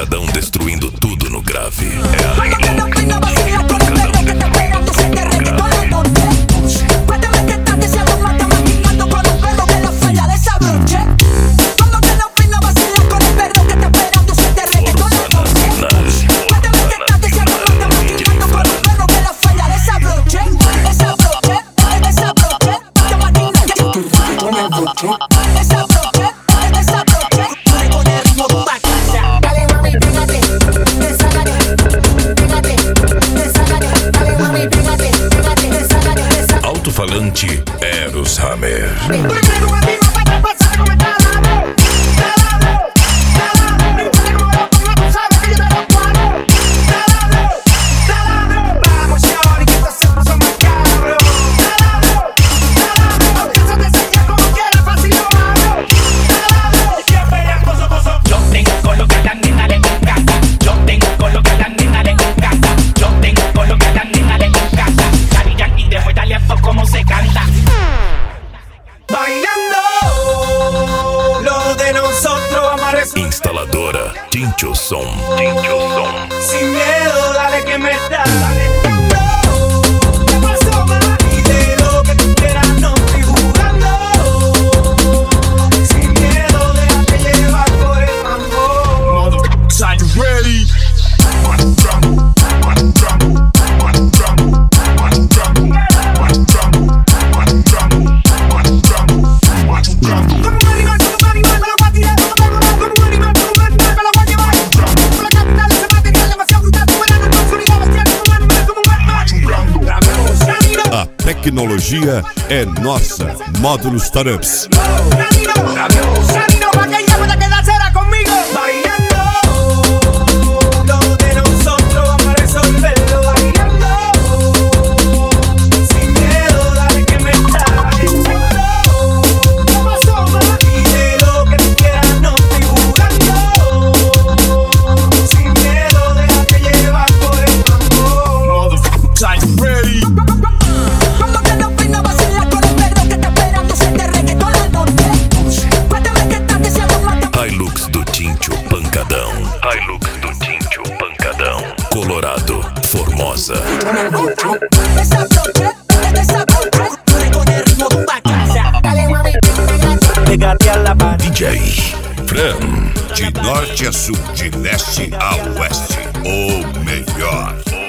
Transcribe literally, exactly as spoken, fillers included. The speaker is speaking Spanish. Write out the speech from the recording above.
Pancadão destruindo tudo no grave. É a Hilux D J Pancadão destruindo tudo no grave. Cuéntame que estás deseando mata maquinando con un perro que la falla desabroche. Cuando te lo pino vacilas con el perro que está esperando se te reggaetón la noche. Cuéntame que estás deseando mata maquinando con un perro que la falla desabroche. Desabroche, desabroche, mata maquinando que tu reggaetón el boche. Desabroche, desabroche, con el ritmo de una casa. Dale mami, pégate, deságate, pégate, deságate. Dale mami, pégate, pégate, deságate, deságate. Alto-falante Eros Hammer. Instaladora Tincho Som. Tincho Som. Sin miedo, dale que me da, dale. ¿Qué pasó, ma? Y de lo que tú quieras no estoy jugando. Sin miedo, déjate llevar por el mambo. Motherfuckers, are you ready? One drum, one drum, one drum, one drum, one drum, one drum, one drum, one drum. A tecnologia é nossa. Módulos Startups. Hilux do Tincho Pancadão. Hilux do Tincho Pancadão. Colorado, Formosa. D J Fran, de norte a sul, de leste a oeste, o melhor.